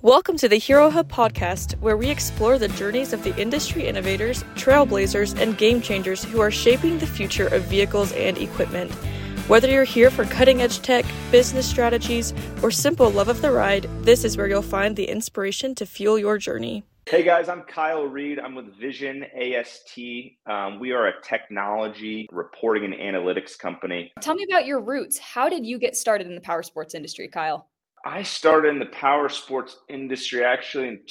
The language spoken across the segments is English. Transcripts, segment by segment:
Welcome to the Hero Hub podcast, where we explore the journeys of the industry innovators, trailblazers, and game changers who are shaping the future of vehicles and equipment. Whether you're here for cutting-edge tech, business strategies, or simple love of the ride, this is where you'll find the inspiration to fuel your journey. Hey guys, I'm Kyle Reed. I'm with Vision AST. We are a technology reporting and analytics company. Tell me about your roots. How did you get started in the power sports industry, Kyle? I started in the power sports industry actually in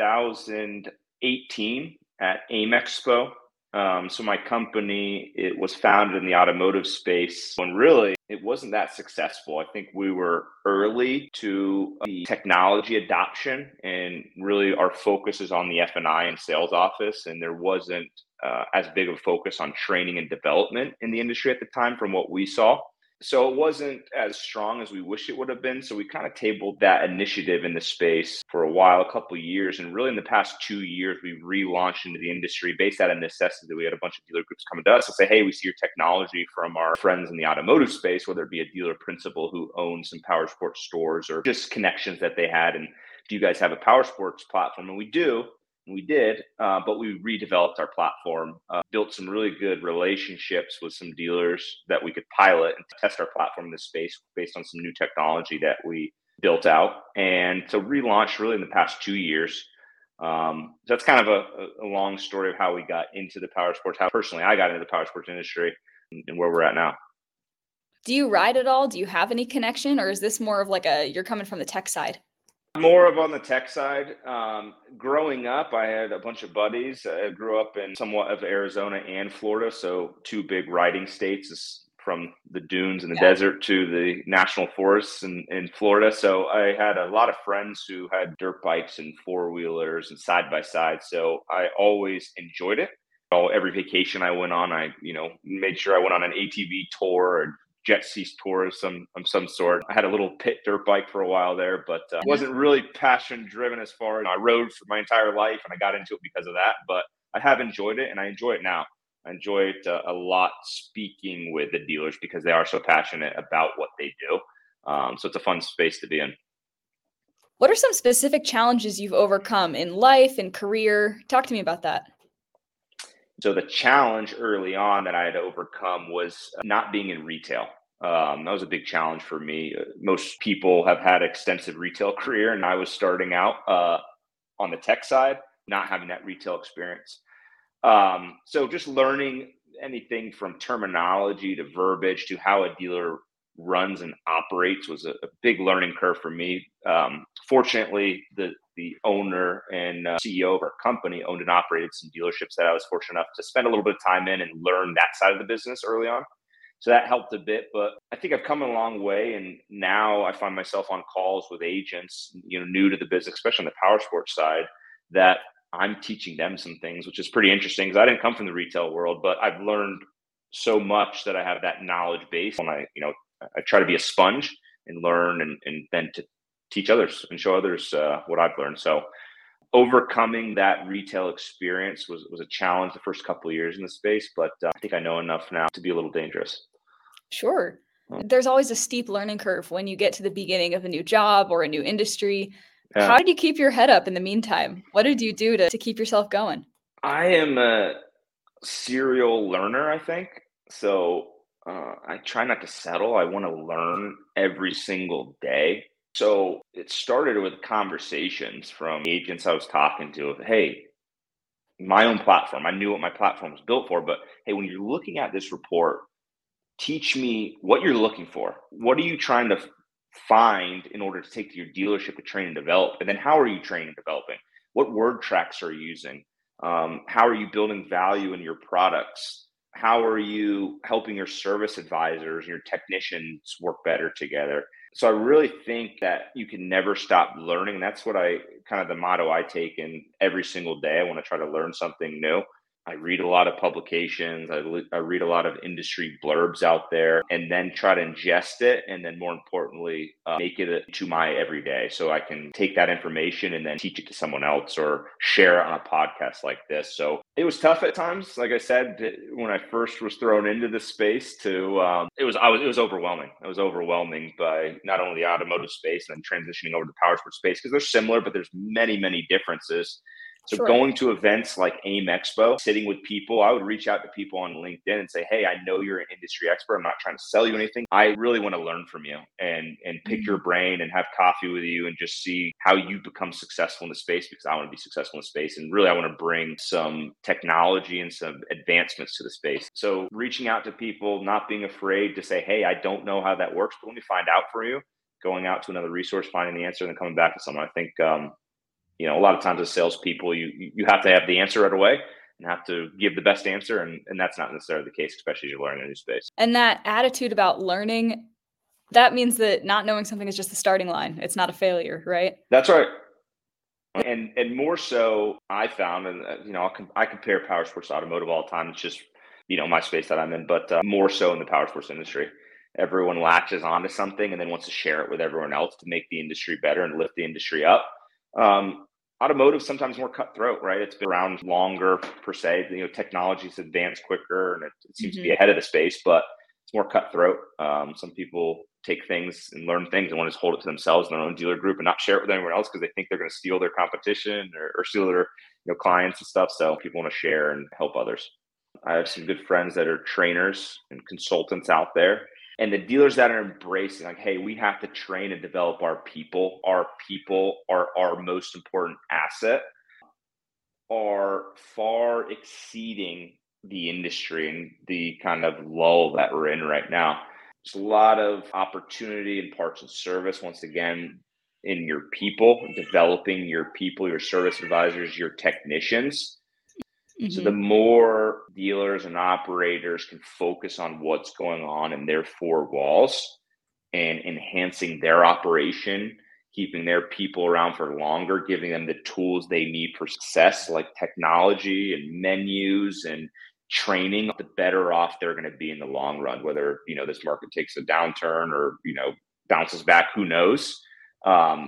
2018 at AIM Expo. So my company, it was founded in the automotive space when really it wasn't that successful. I think we were early to the technology adoption, and really our focus is on the F&I and sales office, and there wasn't as big of a focus on training and development in the industry at the time from what we saw. So it wasn't as strong as we wish it would have been. So we kind of tabled that initiative in the space for a while, a couple of years. And really in the past 2 years, we relaunched into the industry based out of necessity. We had a bunch of dealer groups coming to us and say, hey, we see your technology from our friends in the automotive space, whether it be a dealer principal who owns some power sports stores or just connections that they had. And do you guys have a power sports platform? And we do. We did, but we redeveloped our platform, built some really good relationships with some dealers that we could pilot and test our platform in this space based on some new technology that we built out. And so relaunched really in the past 2 years. That's kind of a long story of how we got into the power sports, how personally I got into the power sports industry and where we're at now. Do you ride at all? Do you have any connection, or is this more of like you're coming from the tech side? More of on the tech side. Growing up, I had a bunch of buddies. I grew up in somewhat of Arizona and Florida, so two big riding states, from the dunes and the desert to the national forests in Florida. So I had a lot of friends who had dirt bikes and four-wheelers and side-by-side, so I always enjoyed it. Every vacation I went on, I made sure I went on an ATV tour and jet ski tour of some sort. I had a little pit dirt bike for a while there, but wasn't really passion driven as far as I rode for my entire life, and I got into it because of that. But I have enjoyed it, and I enjoy it now. I enjoy it a lot speaking with the dealers because they are so passionate about what they do. So it's a fun space to be in. What are some specific challenges you've overcome in life and career? Talk to me about that. So the challenge early on that I had to overcome was not being in retail. That was a big challenge for me. Most people have had extensive retail career, and I was starting out on the tech side, not having that retail experience. So just learning anything from terminology to verbiage to how a dealer runs and operates was a big learning curve for me. Fortunately, the owner and CEO of our company owned and operated some dealerships that I was fortunate enough to spend a little bit of time in and learn that side of the business early on. So that helped a bit, but I think I've come a long way. And now I find myself on calls with agents, new to the business, especially on the power sports side, that I'm teaching them some things, which is pretty interesting because I didn't come from the retail world, but I've learned so much that I have that knowledge base. And I try to be a sponge and learn and then to teach others and show others what I've learned. So overcoming that retail experience was a challenge the first couple of years in the space, but I think I know enough now to be a little dangerous. Sure. There's always a steep learning curve when you get to the beginning of a new job or a new industry. Yeah. How did you keep your head up in the meantime? What did you do to keep yourself going? I am a serial learner, I think. So I try not to settle. I want to learn every single day. So it started with conversations from agents I was talking to of, hey, my own platform. I knew what my platform was built for, but hey, when you're looking at this report, teach me what you're looking for. What are you trying to find in order to take to your dealership to train and develop? And then how are you training and developing? What word tracks are you using? How are you building value in your products? How are you helping your service advisors and your technicians work better together? So I really think that you can never stop learning. That's what the motto I take in every single day. I want to try to learn something new. I read a lot of publications. I read a lot of industry blurbs out there, and then try to ingest it. And then more importantly, make it to my everyday, so I can take that information and then teach it to someone else or share it on a podcast like this. So it was tough at times. Like I said, when I first was thrown into this space it was overwhelming. It was overwhelming by not only the automotive space and then transitioning over to the powersports space, because they're similar, but there's many, many differences. So Sure. going to events like AIM Expo, sitting with people, I would reach out to people on LinkedIn and say, hey, I know you're an industry expert. I'm not trying to sell you anything. I really want to learn from you and pick your brain and have coffee with you and just see how you become successful in the space, because I want to be successful in the space. And really, I want to bring some technology and some advancements to the space. So reaching out to people, not being afraid to say, hey, I don't know how that works, but let me find out for you. Going out to another resource, finding the answer, and then coming back to someone. I think a lot of times as salespeople, you have to have the answer right away and have to give the best answer. And that's not necessarily the case, especially as you're learning a new space. And that attitude about learning, that means that not knowing something is just the starting line. It's not a failure, right? That's right. And more so, I found, and I compare powersports to automotive all the time. It's just, my space that I'm in, but more so in the powersports industry. Everyone latches onto something and then wants to share it with everyone else to make the industry better and lift the industry up. Automotive sometimes more cutthroat, right? It's been around longer per se. Technology's advanced quicker, and it seems to be ahead of the space, but it's more cutthroat. Some people take things and learn things and want to just hold it to themselves in their own dealer group and not share it with anyone else because they think they're going to steal their competition or steal their clients and stuff. So people want to share and help others. I have some good friends that are trainers and consultants out there. And the dealers that are embracing, like, hey, we have to train and develop our people. Our people are our most important asset, are far exceeding the industry and the kind of lull that we're in right now. There's a lot of opportunity in parts and service, once again, in your people, developing your people, your service advisors, your technicians. So the more dealers and operators can focus on what's going on in their four walls and enhancing their operation, keeping their people around for longer, giving them the tools they need for success, like technology and menus and training, the better off they're going to be in the long run, whether, this market takes a downturn or, bounces back, who knows? But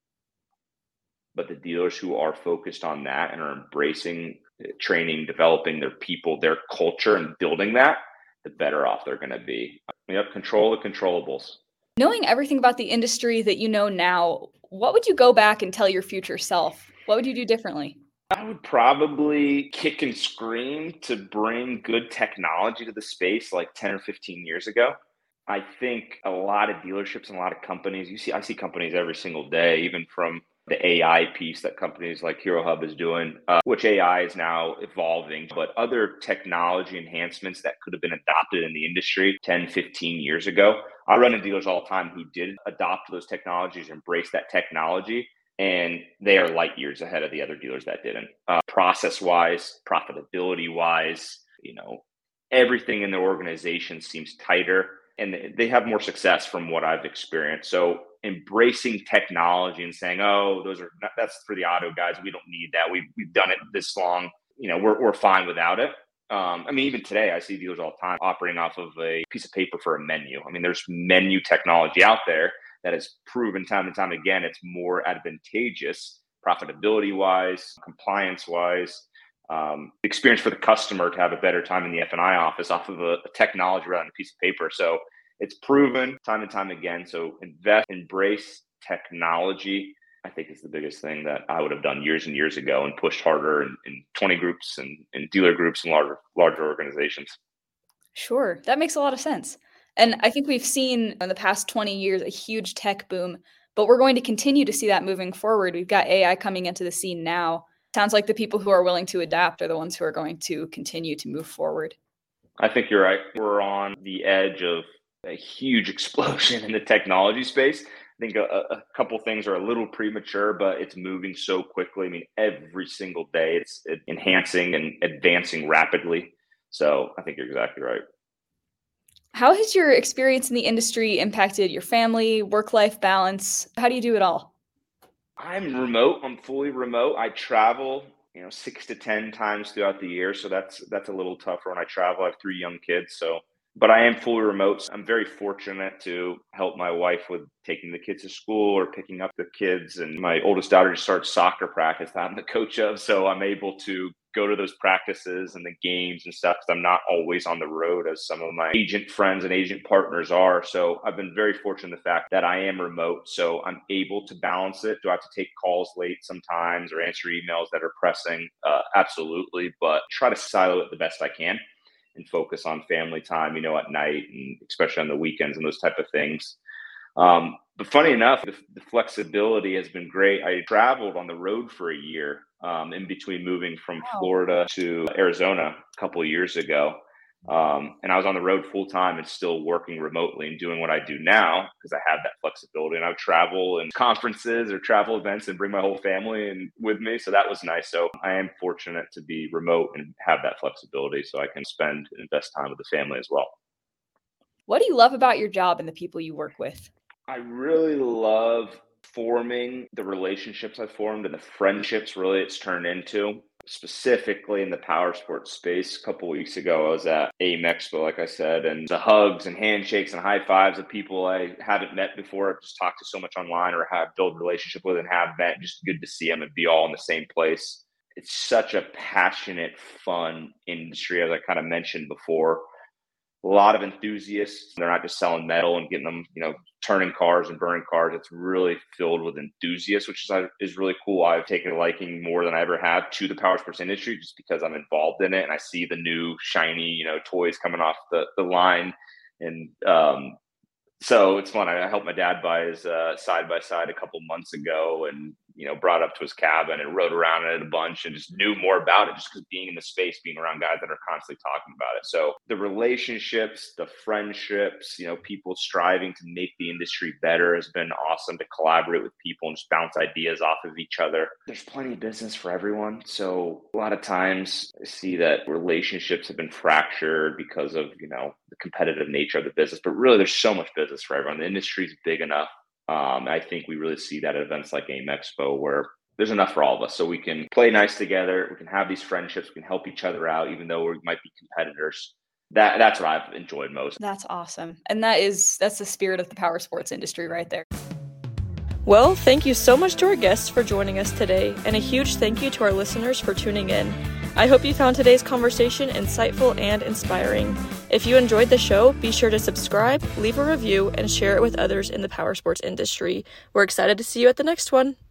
the dealers who are focused on that and are embracing training, developing their people, their culture, and building that, the better off they're going to be. Control the controllables. Knowing everything about the industry that you know now, what would you go back and tell your future self? What would you do differently? I would probably kick and scream to bring good technology to the space like 10 or 15 years ago. I think a lot of dealerships and a lot of companies, I see companies every single day, even from the AI piece that companies like Hero Hub is doing, which AI is now evolving, but other technology enhancements that could have been adopted in the industry 10, 15 years ago. I run into dealers all the time who did adopt those technologies, embrace that technology, and they are light years ahead of the other dealers that didn't. Process-wise, profitability-wise, everything in their organization seems tighter, and they have more success from what I've experienced. So embracing technology and saying, oh, that's for the auto guys. We don't need that. We've done it this long. We're fine without it. Even today I see dealers all the time operating off of a piece of paper for a menu. There's menu technology out there that has proven time and time again it's more advantageous profitability wise, compliance wise, experience for the customer to have a better time in the F&I office off of a technology rather than a piece of paper. So it's proven time and time again. So embrace technology, I think, is the biggest thing that I would have done years and years ago and pushed harder in 20 groups and in dealer groups and larger organizations. Sure. That makes a lot of sense. And I think we've seen in the past 20 years a huge tech boom, but we're going to continue to see that moving forward. We've got AI coming into the scene now. Sounds like the people who are willing to adapt are the ones who are going to continue to move forward. I think you're right. We're on the edge of a huge explosion in the technology space. I think a couple things are a little premature, but it's moving so quickly. Every single day it's enhancing and advancing rapidly. So I think you're exactly right. How has your experience in the industry impacted your family, work-life balance? How do you do it all? I'm remote. I'm fully remote. I travel 6 to 10 times throughout the year. So that's a little tougher when I travel. I have 3 young kids. So, but I am fully remote. So I'm very fortunate to help my wife with taking the kids to school or picking up the kids. And my oldest daughter just started soccer practice that I'm the coach of. So I'm able to go to those practices and the games and stuff because I'm not always on the road as some of my agent friends and agent partners are. So I've been very fortunate in the fact that I am remote. So I'm able to balance it. Do I have to take calls late sometimes or answer emails that are pressing? Absolutely. But try to silo it the best I can and focus on family time, at night and especially on the weekends and those type of things. But funny enough, the flexibility has been great. I traveled on the road for a year in between moving from Florida to Arizona a couple of years ago. And I was on the road full time and still working remotely and doing what I do now because I had that flexibility. And I would travel and conferences or travel events and bring my whole family and with me. So that was nice. So I am fortunate to be remote and have that flexibility so I can spend and invest time with the family as well. What do you love about your job and the people you work with? I really love forming the relationships I formed and the friendships really it's turned into, specifically in the power sports space. A couple of weeks ago, I was at AIM Expo, like I said, and the hugs and handshakes and high fives of people I haven't met before. I've just talked to so much online or have built a relationship with and have met. Just good to see them and be all in the same place. It's such a passionate, fun industry, as I kind of mentioned before. A lot of enthusiasts. They're not just selling metal and getting them, turning cars and burning cars. It's really filled with enthusiasts, which is really cool. I've taken a liking more than I ever have to the power sports industry just because I'm involved in it and I see the new shiny, toys coming off the line. And so it's fun. I helped my dad buy his side-by-side a couple months ago and, brought it up to his cabin and rode around in it a bunch and just knew more about it just because being in the space, being around guys that are constantly talking about it. So the relationships, the friendships, people striving to make the industry better has been awesome to collaborate with people and just bounce ideas off of each other. There's plenty of business for everyone. So a lot of times I see that relationships have been fractured because of, the competitive nature of the business, but really there's so much business for everyone. The industry is big enough. I think we really see that at events like AIM Expo where there's enough for all of us. So we can play nice together. We can have these friendships. We can help each other out, even though we might be competitors. That's what I've enjoyed most. That's awesome. And that's the spirit of the power sports industry right there. Well, thank you so much to our guests for joining us today, and a huge thank you to our listeners for tuning in. I hope you found today's conversation insightful and inspiring. If you enjoyed the show, be sure to subscribe, leave a review, and share it with others in the power sports industry. We're excited to see you at the next one.